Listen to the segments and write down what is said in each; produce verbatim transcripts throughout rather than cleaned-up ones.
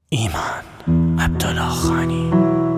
ایمان عبدالله خانی.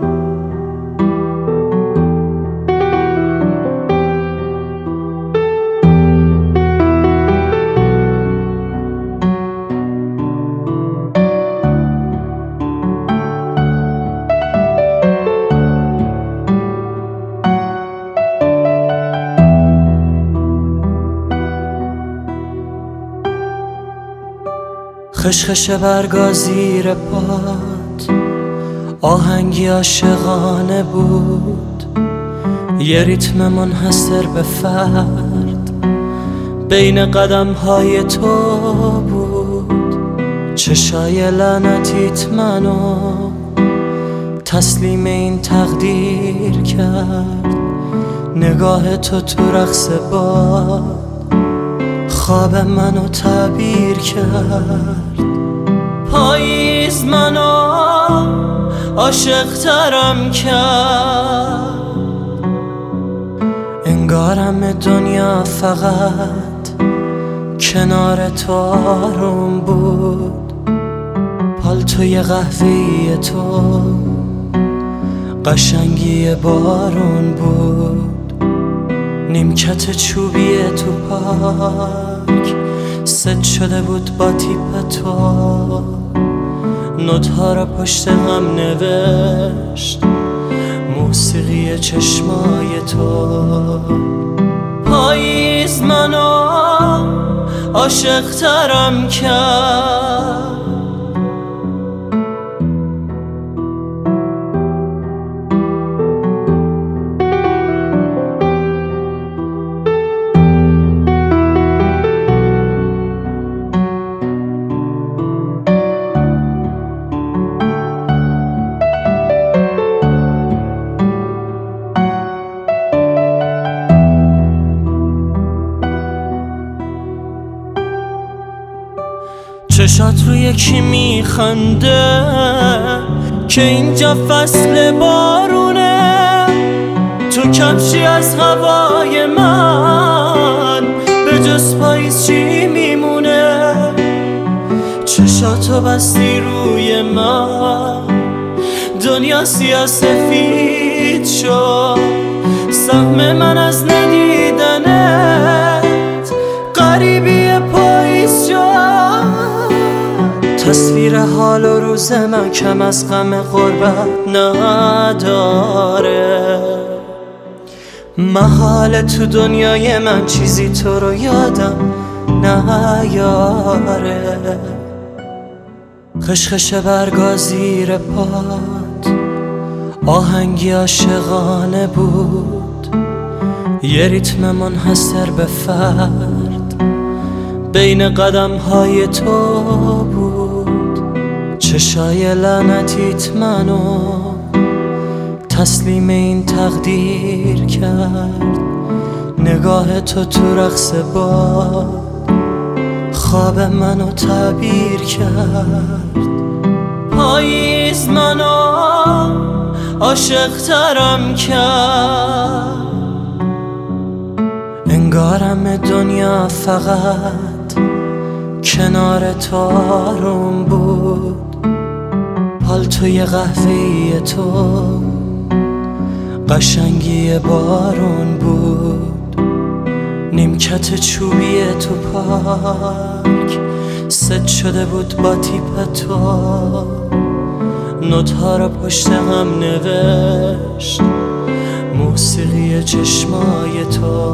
خشخش برگا زیر پات آهنگی عاشقانه بود، یه ریتم منحصر به فرد بین قدم های تو بود. چشای لعنتیت منو تسلیم این تقدیر کرد، نگاه تو تو رقص باد خواب منو تعبیر کرد. پاییز منو عاشق ترم کرد، انگارم دنیا فقط کنار تو آروم بود. پالتوی قهوه‌ای تو قشنگی بارون بود، نیمکت چوبی تو پارک ست شده بود با تیپ تو، نوت‌ها را پشت هم نوشت موسیقی چشمای تو. پاییز منو عاشق ترم کرد، چشات رو یکی میخنده که اینجا فصل بارونه، تو کفشی از هوای من به جز پاییز چی میمونه. چشاتو بستی روی من دنیا سیاه سفید شد، سهم من از ندیدنت غریبی پاییز شد. تصویر حال و روز من کم از غم غربت نداره، محال تو دنیای من چیزی تو رو یادم نیاره. خشخش برگا زیر پات آهنگی عاشقانه بود، یه ریتم منحصر به فرد بین قدم های تو بود. چشای لعنتیت منو تسلیم این تقدیر کرد، نگاه تو تو رقص باد خواب منو تعبیر کرد. پاییز منو عاشق ترم کرد، انگارم دنیا فقط کنار تو آروم بود. پالتوی قهوه‌ای تو قشنگی بارون بود، نیمکت چوبی تو پارک ست شده بود با تیپ تو، نوت‌ها را پشت هم نوشت موسیقی چشمای تو.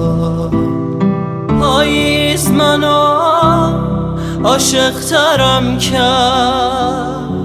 پاییز منو عاشق ترم کرد،